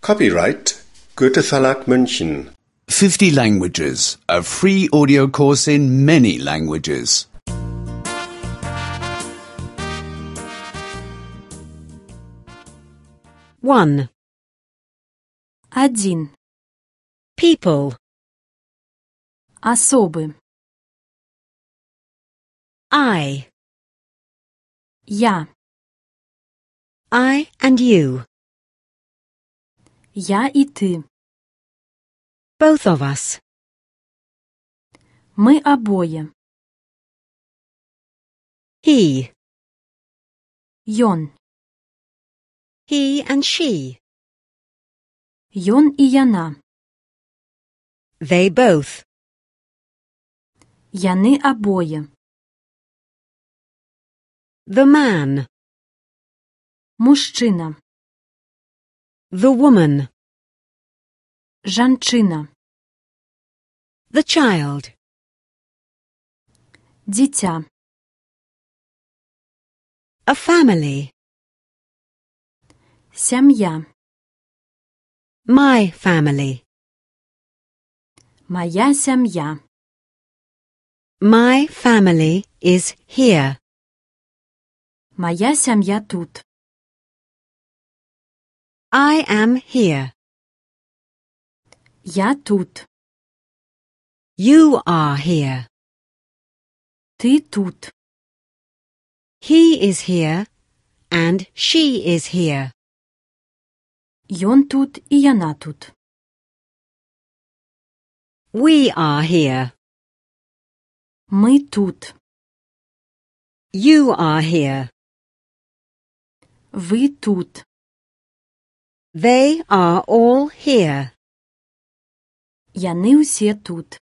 Copyright Goethe Verlag München. 50 languages. A free audio course in many languages. 1. 1. People. Особы. I. Я. I and you. Я и ты. Both of us. Мы обои. He. Ён. He and she. Ён и яна. They both. Яны обои. The man. Мужчина. The woman. Жанчина. The child. Дитя. A family. Семья. My family. Моя семья. My family is here. Моя семья тут. I am here. Я тут. You are here. Ты тут. He is here and she is here. Ён тут и яна тут. We are here. Мы тут. You are here. Вы тут. They are all here. Яны ўсе тут.